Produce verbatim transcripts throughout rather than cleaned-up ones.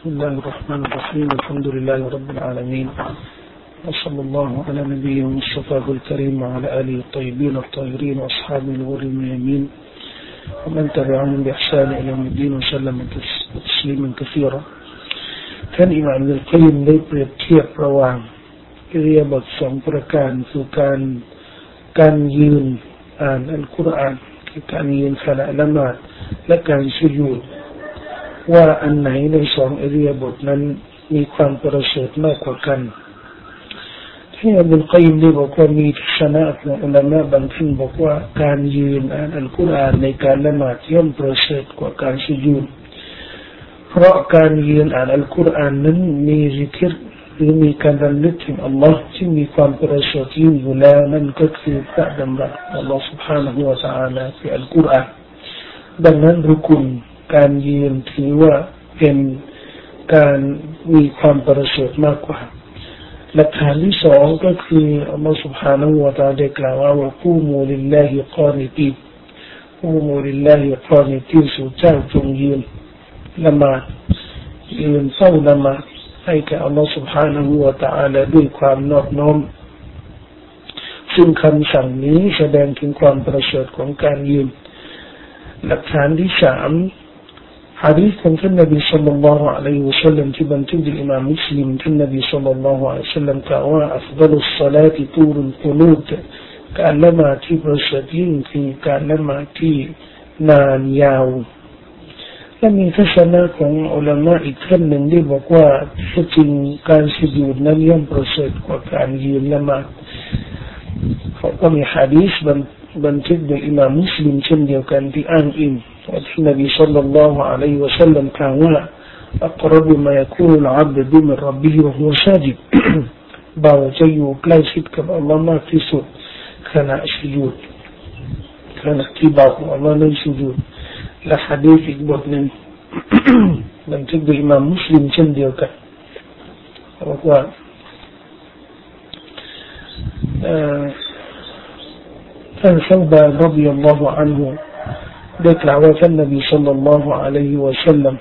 بسم الله الرحمن الرحيم الحمد لله رب العالمين وصلى الله على نبينا المصطفى الكريم وعلى آله الطيبين الطاهرين وأصحابه الغر الميامين ومن تبعهم بإحسان إلى يوم الدين وسلم تسليما كثيرا ท่านอิหม่าม อิบนุล กอยยิมได้เปรียบเทียบระหว่างอิริยาบถสองประการคือการการยืนอ่านอัลกุรอานคือการยืนขณะละหมาดและการสุญูดว่าอันไหนในสองอิริยาบถนั้นมีความประเสริฐมากกว่ากันที่อิบนุล กอยยิมได้บอกว่ามีทัศนะของอุลามะบางท่านบอกว่าการยืนอ่านอัลกุรอานในการละหมาดย่อมประเสริฐกว่าการสุญูดเพราะการยืนอ่านอัลกุรอานนั้นมีซิกรหรือมีการรำลึกถึงอัลลอฮ์ที่มีความประเสริฐยิ่งอยู่แล้วนั่นก็คือพระดำรัสของอัลลอฮ์ سبحانه และ تعالى ในอัลกุรอานดังนั้นรุกุนการยืนถือว่าเป็นการมีความประเสริฐมากกว่าหลักฐานที่สองก็คืออัลลอฮ์ سبحانه และ تعالى ได้กล่าวว่าว่ากูมูลิลลาฮิกานิตีนกูมูลิลลาฮิกานิตีนสู่เจ้าจงยืนละหมาดยืนเฝ้าละหมาดให้แก่อัลลอฮฺ سبحانه และ تعالى ด้วยความนอบน้อมซึ่งคำสั่งนี้แสดงถึงความประเสริฐของการยืนหลักฐานที่สามหะดีษของท่านนบีศ็อลลัลลอฮุอะลัยฮิวะซัลลัมที่บันทึกโดยอิหม่ามมุสลิมท่านนบีศ็อลลัลลอฮุอะลัยฮิวะซัลลัมกล่าวว่าอัฟฎอลุศศอลาติตูลุลกุนูตการละหมาดที่ประเสริฐยิ่งคือการละหมาดที่นานยาวและมีทัศนะของอุลามะอีกท่านหนึ่งที่บอกว่าจริงการสุญูดนั้นย่อมประเสริฐกว่าการยืนละหมาดเขาก็มีหะดีษบันทึกโดยอิหม่ามมุสลิมเช่นเดียวกันที่อ้างอิงว่าที่นบีศ็อลลัลลอฮุอะลัยฮิวะซัลลัมกล่าวว่า أقرب ما يكون العبد من ربه وهو ساجد บ่าวจะอยู่ใกล้ชิดกับอัลลอฮ์มากที่สุดขณะสุญูดขณะที่บ่าวของอัลลอฮ์นั้นสุญูดและหะดีษอีกบทหนึ่งบันทึกโดยอิหม่ามมุสลิมเช่นเดียวกันบอกว่าท่านซอฮาบะห์รฎิยัลลอฮุอันฮุได้กล่าวว่าท่านนบีศ็อลลัลลอฮุอะลัยฮิวะซัลลัม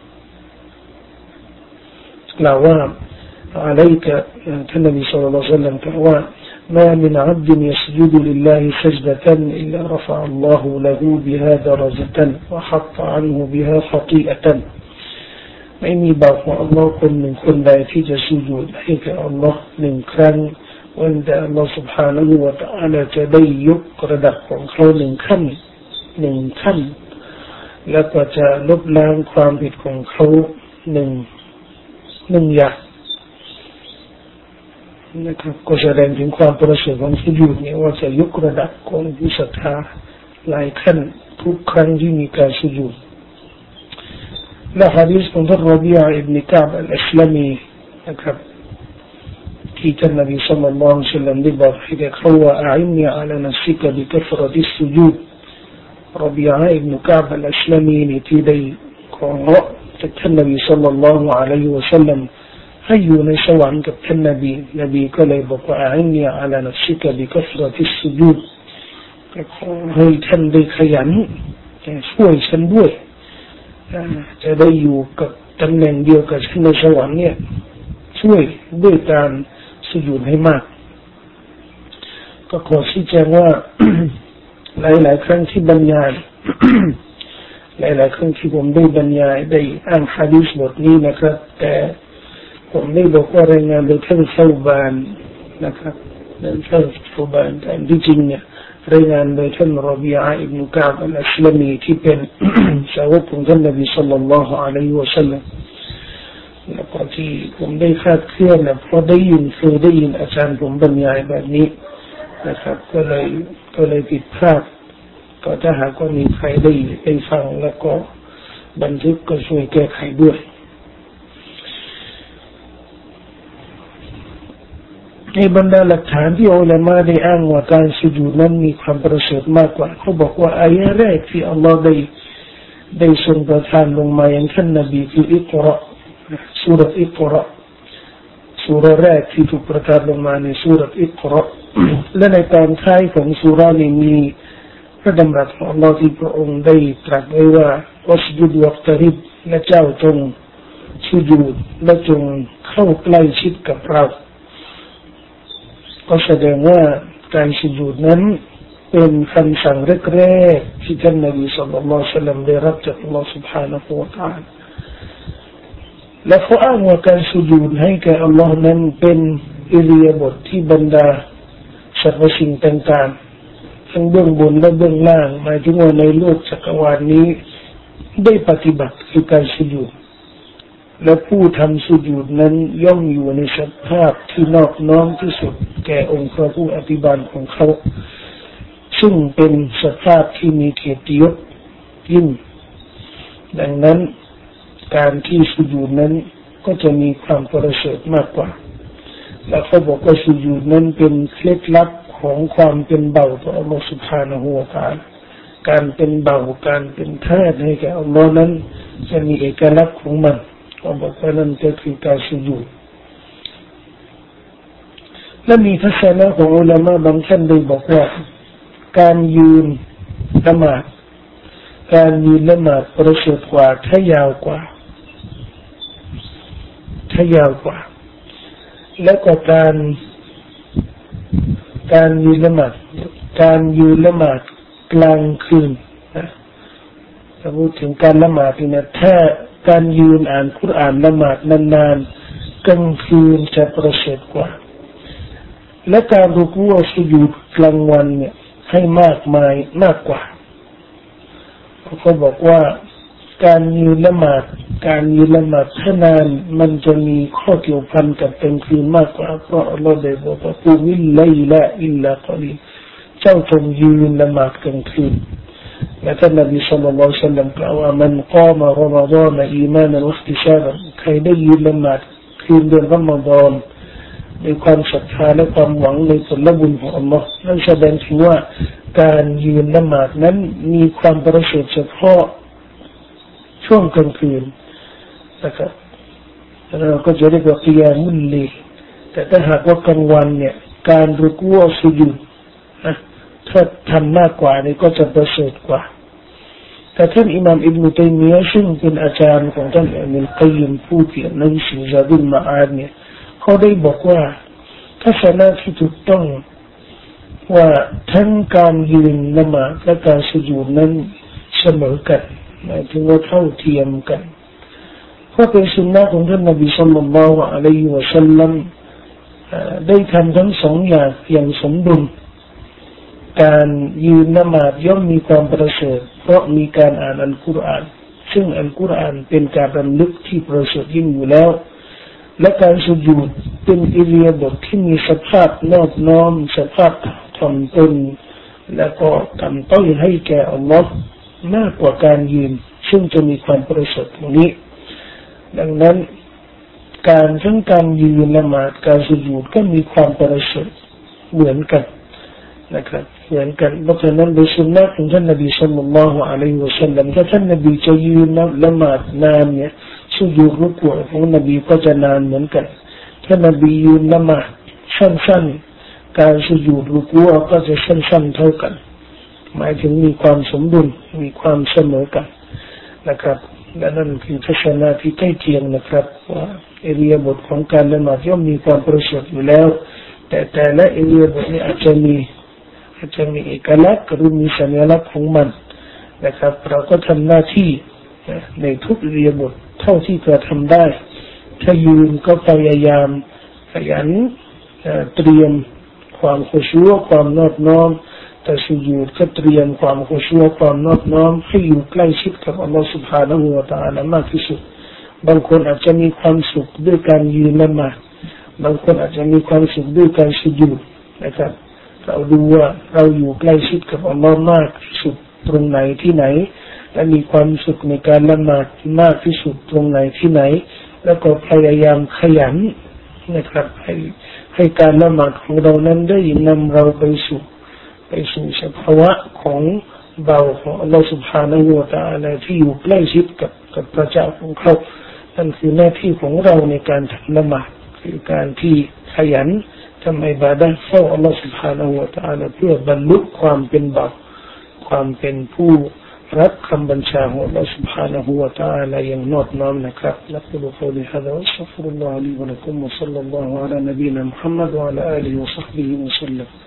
กล่าวว่าعليك ท่านนบีศ็อลลัลลอฮุอะลัยฮิวะซัลลัมกล่าวว่า ما من عبد يسجد لله سجدة إلا رفع الله له بها درجة وحط عنه بها خطيئة ไม่มีบ่าวของอัลลอฮ์คนหนึ่งคนใดที่จะสุญูดให้แก่อัลลอฮ์หนึ่งครั้งวันแต่อัลลอฮ์ سبحانه และ تعالى จะได้ยกระดับของเขาหนึ่งขั้นหนึ่งขั้นแล้วก็จะลบล้างความผิดของเขาหนึ่งหนึ่งอย่างนะครับก็แสดงถึงความประเสริฐของสุญูดเนี่ยว่าจะยกระดับของผู้ศรัทธาหลายขั้นทุกครั้งที่มีการสุญูดและหะดีษของท่านรอบีอะห์อิบนุกะอ์บอัลอิสลามีนะครับที่ท่านนบีศ็อลลัลลอฮุอะลัยฮิวะซัลลัมได้บอกให้แก่เขาว่าอะอินนีอะลานัฟซิกะบิกัฟรติสซุญูดรอบีอะห์อิบนุกะอ์บอัลอิสลามีนี่ที่ได้ขอจากท่านนบีศ็อลลัลลอฮุอะลัยฮิวะซัลลัมให้อยู่ในสวรรค์กับท่านนบีนบีก็เลยบอกว่าอะอินนีอะลานัฟซิกะบิกัฟรติสซุญูดให้ท่านได้ขยันช่วยฉันด้วยจะได้อยู่กับตำแหน่งเดียวกับฉันในสวรรค์เนี่ยช่วยด้วยการสุญูดให้มากก็ขอชี้แจงว่า หลายๆครั้งที่บรรยาย หลายๆครั้งที่ผมได้บรรยายได้อ่านหะดีษบทนี้นะครับแต่ผมได้บอกว่ารายงานโดยท่านซอฮาบะห์นะครับท่านซอฮาบะห์แต่ที่จริงเนี่ยรายงานโดยท่านรอบีอะห์อิบนุกะอ์บอัลอิสลามีที่เป็น สาวกของท่านนบีศ็อลลัลลอฮุอะลัยฮิวะซัลลัมแล้วก็ที่ผมได้คาดเคลื่อนนะเพราะได้ยินเคยได้ยินอาจารย์ผมบรรยายแบบนี้นะครับก็เลยก็เลยผิดพลาดก็ถ้าหากว่ามีใครได้ได้ฟังแล้วก็บันทึกก็ช่วยแก้ไขด้วยในบรรดาหลักฐานที่อุลามะได้อ้างว่าการสุญูดนั้นมีความประเสริฐมากกว่าเขาบอกว่าอายะห์แรกที่อัลลอฮ์ได้ได้ทรงประทานลงมายังท่านนบีคืออิกเราะห์ซูเราะห์อิกเราะห์ซูเราะห์แรกที่ถูกประทานลงมาในซูเราะห์อิกเราะห์และในตอนท้ายของซูเราะห์นี้มีพระดำรัสของอัลลอฮ์ที่พระองค์ได้ตรัสไว้ว่าวัสจุดวักตริบและเจ้าจงสุญูดและจงเข้าใกล้ชิดกับเราก็แสดงว่าการสุญูดนั้นเป็นคำสั่งแรกๆที่ท่านนบีศ็อลลัลลอฮุอะลัยฮิวะซัลลัมได้รับจากอัลลอฮฺ سبحانه และ تعالى และเขาอ้างว่าการสุญูดให้แก่อัลลอฮ์นั้นเป็นอิริยาบถที่บรรดาสรรพสิ่งต่างๆทั้งเบื้องบนและเบื้องล่างหมายถึงว่าในโลกจักรวาลนี้ได้ปฏิบัติคือการสุญูดและผู้ทำสุญูดนั้นย่อมอยู่ในสภาพที่นอบน้อมที่สุดแก่องค์พระผู้อภิบาลของเขาซึ่งเป็นสภาพที่มีเกียรติยศยิ่งดังนั้นการที่สุญูดนั้นก็จะมีความประเสริฐมากกว่าและเขาบอกว่าสุญูดนั้นเป็นเคล็ดลับของความเป็นเบาต่ออัลลอฮฺ سبحانه และ تعالى การเป็นเบาการเป็นทาสให้แก่อัลลอฮ์นั้นจะมีเอกลักษณ์ของมันเขาบอกว่านั่นก็คือการสุญูดและมีทัศนะของอุลามะบางท่านได้บอกว่าการยืนละหมาดการยืนละหมาดประเสริฐกว่าถ้ายาวกว่าถ้ายาวกว่าและก็การการยืนละหมาดการยืนละหมาดกลางคืนนะถ้าพูดถึงการละหมาดนี่นะถ้าการยืนอ่านคุรอานละหมาดนานๆกลางคืนจะประเสริฐกว่าและการรุกูอ์สุญูดกลางวันเนี่ยให้มากมายมากกว่าเขาบอกว่าการยืนละหมาดการยืนละหมาดถ้านานมันจะมีข้อเกี่ยวพันกับกลางคืนมากกว่าเพราะอัลลอฮฺได้บอกว่ากุมิลไลลาอิลลากอลีเจ้าจงยืนละหมาดกลางคืนและท่านนบีศ็อลลัลลอฮุอะลัยฮิวะซัลลัมกล่าวว่ามันกามรอมฎอนอีมานันวะอิห์ติซาบันใครได้ยืนละหมาดคืนเดือนรอมฎอนในความศรัทธาและความหวังในผลบุญของอัลลอฮ์นั่นแสดงถึงว่าการยืนละหมาดนั้นมีความประเสริฐเฉพาะช่วงกลางคืนนะครับเราก็จะเรียกว่ากิยามุลลีแต่ถ้าหากว่ากลางวันเนี่ยการรุกูอ์สุญูดนะถ้าทำมากกว่านี่ก็จะประเสริฐกว่าแต่ท่านอิหม่ามอิบนุตัยมียะห์ซึ่งเป็นอาจารย์ของท่านอิบนุลกัยยิมผู้เขียนหนังสือซาดุลมะอาดเนี่ยเขาได้บอกว่าทัศนะที่ถูกต้องว่าทั้งการยืนละหมาดและการสุญูดนั้นเสมอกันหมายถึงว่าเท่าเทียมกันเพราะเป็นสุนนะของท่านนบีศ็อลลัลลอฮุอะลัยฮิวะซัลลัมได้ทำทั้งสองอย่างอย่างสมดุลการยืนละหมาดย่อมมีความประเสริฐเพราะมีการอ่านอัลกุรอานซึ่งอัลกุรอานเป็นการรำลึกที่ประเสริฐยิ่งอยู่แล้วและการสุญูดเป็นอิริยาบถที่มีสภาพนอบน้อมสภาพถ่อมตนและก็ทำต้อยให้แก่อัลลอฮ์มากกว่าการยืนซึ่งจะมีความประเสริฐตรงนี้ดังนั้นการทั้งการยืนละหมาดการสุญูดก็มีความประเสริฐเหมือนกันนะครับเหมือนกันเพราะฉะนั้นในสุนนะของท่านนบีศ็อลลัลลอฮุอะลัยฮิวะซัลลัมถ้าท่านนบีจะยืนละหมาดนานเนี่ยสุญูดรุกูอ์ของนบีก็จะนานเหมือนกันถ้านบียืนละหมาดสั้นๆการสุญูดรุกูอ์ก็จะสั้นๆเท่ากันหมายถึงมีความสมดุลมีความเสมอกันนะครับและนั่นคือทัศนะที่ใกล้เคียงนะครับว่าอิริยาบถของการละหมาดย่อมมีความประเสริฐอยู่แล้วแต่แต่ละอิริยาบถนี้อาจจะมีอาจจะมีเอกลักษณ์หรือมีสัญลักษณ์ของมันนะครับเราก็ทำหน้าที่ในทุกอิริยาบถเท่าที่จะทำได้ถ้ายืนก็พยายามขยันเตรียมความขุชูอ์ความนอบน้อมแต่สุญูดก็เตรียมความขุชูอ์ความนอบน้อมให้อยู่ใกล้ชิดกับอัลลอฮฺ سبحانه และ تعالى มากที่สุดบางคนอาจจะมีความสุขด้วยการยืนละหมาดบางคนอาจจะมีความสุขด้วยการสุญูดนะครับเราดูว่าเราอยู่ใกล้ชิดกับอัลลอฮ์มากที่สุดตรงไหนที่ไหนและมีความสุขในการละหมาดมากที่สุดตรงไหนที่ไหนแล้วก็พยายามขยันนะครับให้ให้การละหมาดของเรานั้นได้นำเราไปสู่ไปสู่สภาวะของเบาของอัลลอฮฺ سبحانه และ تعالى ที่อยู่ใกล้ชิดกับกับพระเจ้าของเขานั่นคือหน้าที่ของเราในการทำละหมาดคือการที่ขยันทำอิบาดะห์เฝ้าอัลลอฮฺ سبحانه และ تعالى เพื่อบรรลุความเป็นเบาความเป็นผู้รับคำบัญชาของ Allah سبحانه และ تعالى อย่างนอบน้อมนะครับนักบุรุษคนนี้ฮะดะวัสซัฟรุลลอฮุลิวะลักุมวะซัลลัลลอฮุอะลา نبينا محمد وعلى آله وصحبه وسلم